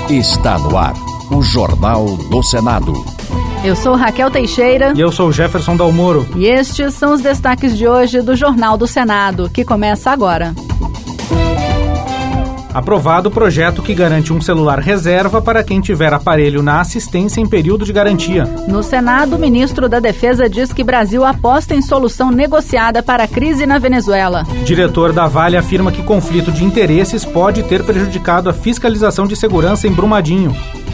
Está no ar o Jornal do Senado. Eu sou Raquel Teixeira. E eu sou Jefferson Dalmoro. E estes são os destaques de hoje do Jornal do Senado, que começa agora. Aprovado o projeto que garante um celular reserva para quem tiver aparelho na assistência em período de garantia. No Senado, o ministro da Defesa diz que Brasil aposta em solução negociada para a crise na Venezuela. Diretor da Vale afirma que conflito de interesses pode ter prejudicado a fiscalização de segurança em Brumadinho.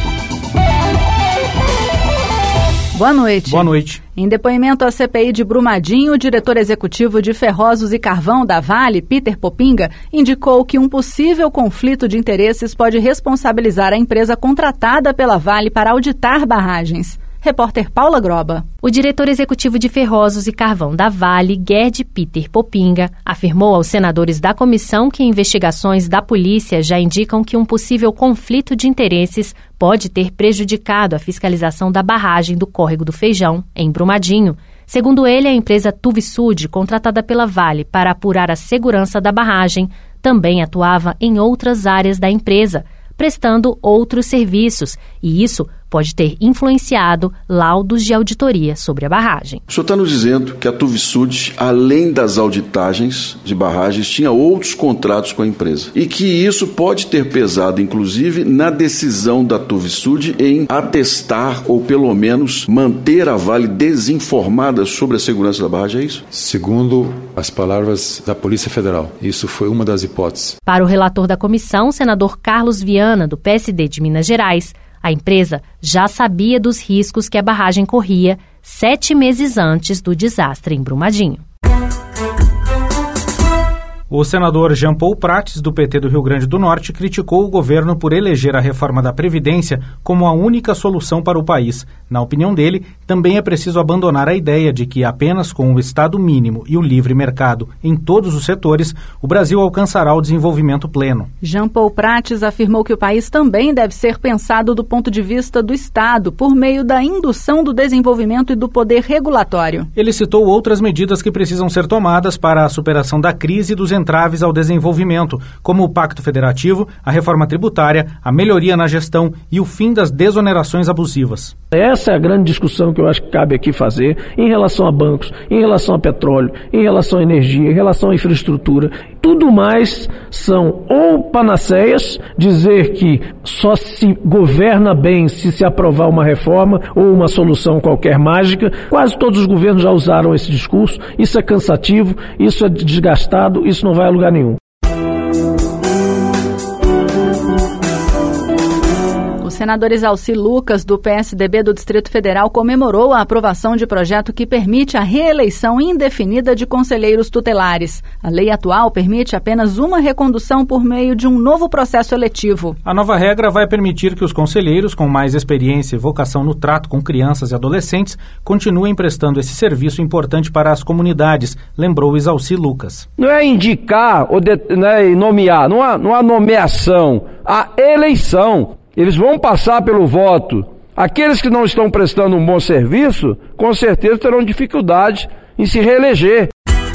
Boa noite. Boa noite. Em depoimento à CPI de Brumadinho, o diretor executivo de Ferrosos e Carvão da Vale, Peter Popinga, indicou que um possível conflito de interesses pode responsabilizar a empresa contratada pela Vale para auditar barragens. Repórter Paula Groba. O diretor executivo de Ferrosos e Carvão da Vale, Gerd Peter Popinga, afirmou aos senadores da comissão que investigações da polícia já indicam que um possível conflito de interesses pode ter prejudicado a fiscalização da barragem do Córrego do Feijão, em Brumadinho. Segundo ele, a empresa Tuvisud, contratada pela Vale para apurar a segurança da barragem, também atuava em outras áreas da empresa, prestando outros serviços, e isso pode ter influenciado laudos de auditoria sobre a barragem. O senhor está nos dizendo que a Tuvisud, além das auditagens de barragens, tinha outros contratos com a empresa e que isso pode ter pesado, inclusive, na decisão da Tuvisud em atestar ou, pelo menos, manter a Vale desinformada sobre a segurança da barragem, é isso? Segundo as palavras da Polícia Federal, isso foi uma das hipóteses. Para o relator da comissão, senador Carlos Viana, do PSD de Minas Gerais, a empresa já sabia dos riscos que a barragem corria 7 meses antes do desastre em Brumadinho. O senador Jean Paul Prates, do PT do Rio Grande do Norte, criticou o governo por eleger a reforma da Previdência como a única solução para o país. Na opinião dele, também é preciso abandonar a ideia de que apenas com o Estado mínimo e o livre mercado em todos os setores, o Brasil alcançará o desenvolvimento pleno. Jean Paul Prates afirmou que o país também deve ser pensado do ponto de vista do Estado, por meio da indução do desenvolvimento e do poder regulatório. Ele citou outras medidas que precisam ser tomadas para a superação da crise e dos entraves ao desenvolvimento, como o Pacto Federativo, a reforma tributária, a melhoria na gestão e o fim das desonerações abusivas. Essa é a grande discussão que eu acho que cabe aqui fazer em relação a bancos, em relação a petróleo, em relação a energia, em relação à infraestrutura. Tudo mais são ou panaceias, dizer que só se governa bem se aprovar uma reforma ou uma solução qualquer mágica. Quase todos os governos já usaram esse discurso. Isso é cansativo, isso é desgastado, isso não vai a lugar nenhum. O senador Exalci Lucas, do PSDB do Distrito Federal, comemorou a aprovação de projeto que permite a reeleição indefinida de conselheiros tutelares. A lei atual permite apenas uma recondução por meio de um novo processo eletivo. A nova regra vai permitir que os conselheiros com mais experiência e vocação no trato com crianças e adolescentes continuem prestando esse serviço importante para as comunidades, lembrou Exalci Lucas. Não é indicar ou nomear, não há nomeação, há eleição. Eles vão passar pelo voto. Aqueles que não estão prestando um bom serviço, com certeza terão dificuldade em se reeleger.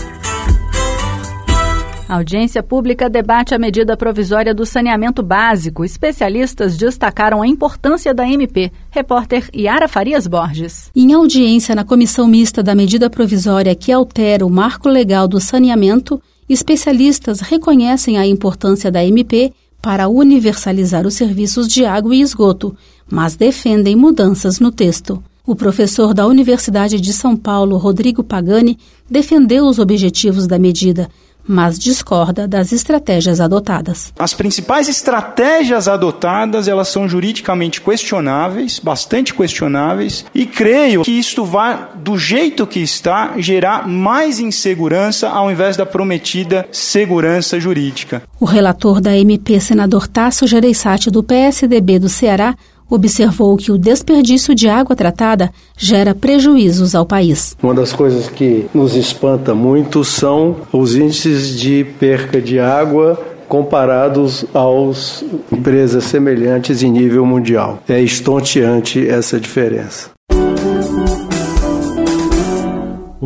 A audiência pública debate a medida provisória do saneamento básico. Especialistas destacaram a importância da MP. Repórter Yara Farias Borges. Em audiência na comissão mista da medida provisória que altera o marco legal do saneamento, especialistas reconhecem a importância da MP para universalizar os serviços de água e esgoto, mas defendem mudanças no texto. O professor da Universidade de São Paulo, Rodrigo Pagani, defendeu os objetivos da medida, mas discorda das estratégias adotadas. As principais estratégias adotadas, elas são juridicamente questionáveis, bastante questionáveis, e creio que isto vai, do jeito que está, gerar mais insegurança ao invés da prometida segurança jurídica. O relator da MP, senador Tasso Gereissati, do PSDB do Ceará, observou que o desperdício de água tratada gera prejuízos ao país. Uma das coisas que nos espanta muito são os índices de perca de água comparados às empresas semelhantes em nível mundial. É estonteante essa diferença. O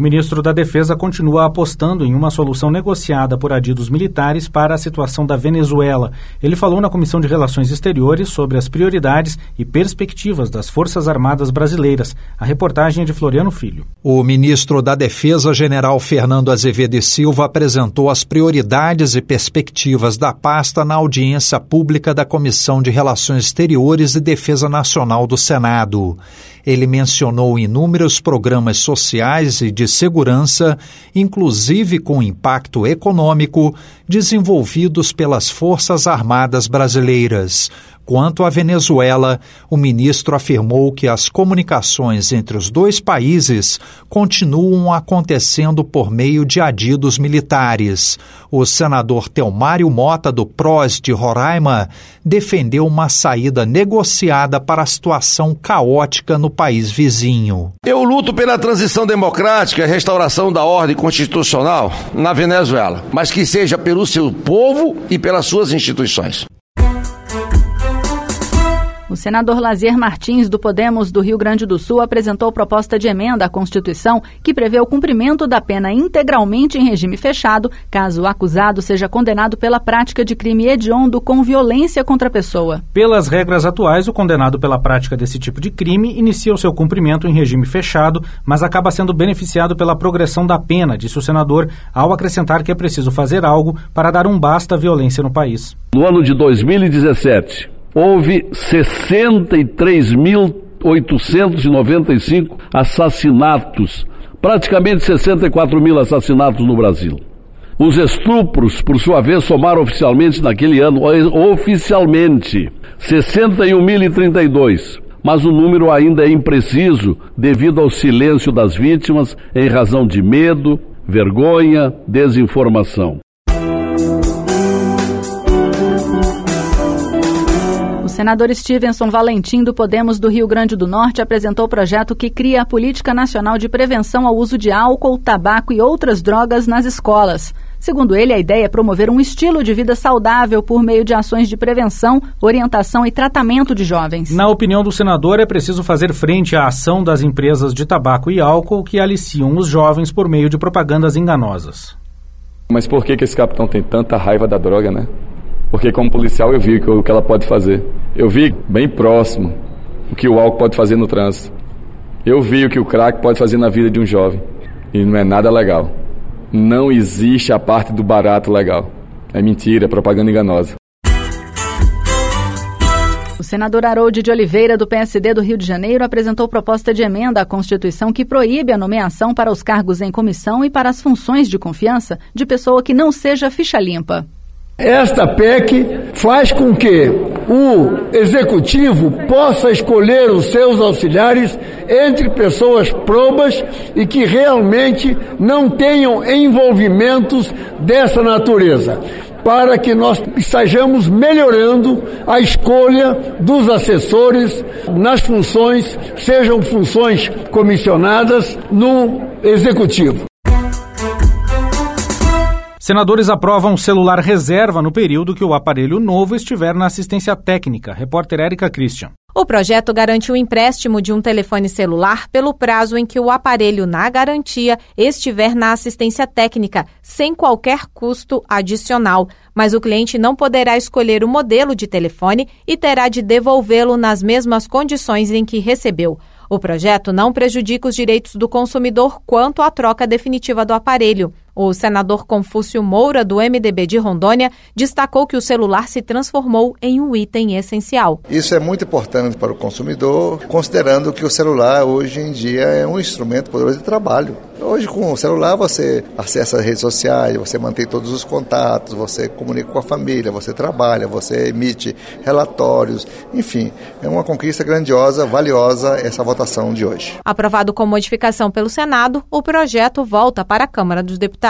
ministro da Defesa continua apostando em uma solução negociada por adidos militares para a situação da Venezuela. Ele falou na Comissão de Relações Exteriores sobre as prioridades e perspectivas das Forças Armadas brasileiras. A reportagem é de Floriano Filho. O ministro da Defesa, general Fernando Azevedo e Silva, apresentou as prioridades e perspectivas da pasta na audiência pública da Comissão de Relações Exteriores e Defesa Nacional do Senado. Ele mencionou inúmeros programas sociais e de segurança, inclusive com impacto econômico, desenvolvidos pelas Forças Armadas brasileiras. Quanto à Venezuela, o ministro afirmou que as comunicações entre os dois países continuam acontecendo por meio de adidos militares. O senador Telmário Mota, do PROS de Roraima, defendeu uma saída negociada para a situação caótica no país vizinho. Eu luto pela transição democrática e restauração da ordem constitucional na Venezuela, mas que seja pelo seu povo e pelas suas instituições. O senador Lazier Martins, do Podemos do Rio Grande do Sul, apresentou proposta de emenda à Constituição que prevê o cumprimento da pena integralmente em regime fechado, caso o acusado seja condenado pela prática de crime hediondo com violência contra a pessoa. Pelas regras atuais, o condenado pela prática desse tipo de crime inicia o seu cumprimento em regime fechado, mas acaba sendo beneficiado pela progressão da pena, disse o senador, ao acrescentar que é preciso fazer algo para dar um basta à violência no país. No ano de 2017, houve 63.895 assassinatos, praticamente 64 mil assassinatos no Brasil. Os estupros, por sua vez, somaram oficialmente naquele ano, 61.032. Mas o número ainda é impreciso devido ao silêncio das vítimas em razão de medo, vergonha, desinformação. O senador Stevenson Valentim, do Podemos do Rio Grande do Norte, apresentou o projeto que cria a Política Nacional de Prevenção ao Uso de Álcool, Tabaco e outras drogas nas escolas. Segundo ele, a ideia é promover um estilo de vida saudável por meio de ações de prevenção, orientação e tratamento de jovens. Na opinião do senador, é preciso fazer frente à ação das empresas de tabaco e álcool que aliciam os jovens por meio de propagandas enganosas. Mas por que esse capitão tem tanta raiva da droga, né? Porque como policial eu vi o que ela pode fazer. Eu vi bem próximo o que o álcool pode fazer no trânsito. Eu vi o que o crack pode fazer na vida de um jovem. E não é nada legal. Não existe a parte do barato legal. É mentira, é propaganda enganosa. O senador Harold de Oliveira, do PSD do Rio de Janeiro, apresentou proposta de emenda à Constituição que proíbe a nomeação para os cargos em comissão e para as funções de confiança de pessoa que não seja ficha limpa. Esta PEC faz com que o executivo possa escolher os seus auxiliares entre pessoas probas e que realmente não tenham envolvimentos dessa natureza, para que nós estejamos melhorando a escolha dos assessores nas funções, sejam funções comissionadas no executivo. Senadores aprovam celular reserva no período que o aparelho novo estiver na assistência técnica. Repórter Érica Christian. O projeto garante o empréstimo de um telefone celular pelo prazo em que o aparelho na garantia estiver na assistência técnica, sem qualquer custo adicional. Mas o cliente não poderá escolher o modelo de telefone e terá de devolvê-lo nas mesmas condições em que recebeu. O projeto não prejudica os direitos do consumidor quanto à troca definitiva do aparelho. O senador Confúcio Moura, do MDB de Rondônia, destacou que o celular se transformou em um item essencial. Isso é muito importante para o consumidor, considerando que o celular hoje em dia é um instrumento poderoso de trabalho. Hoje, com o celular, você acessa as redes sociais, você mantém todos os contatos, você comunica com a família, você trabalha, você emite relatórios. Enfim, é uma conquista grandiosa, valiosa essa votação de hoje. Aprovado com modificação pelo Senado, o projeto volta para a Câmara dos Deputados.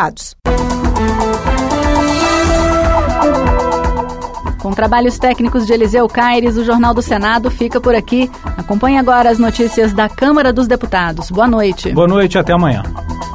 Com trabalhos técnicos de Eliseu Caires, o Jornal do Senado fica por aqui. Acompanhe agora as notícias da Câmara dos Deputados. Boa noite. Boa noite, até amanhã.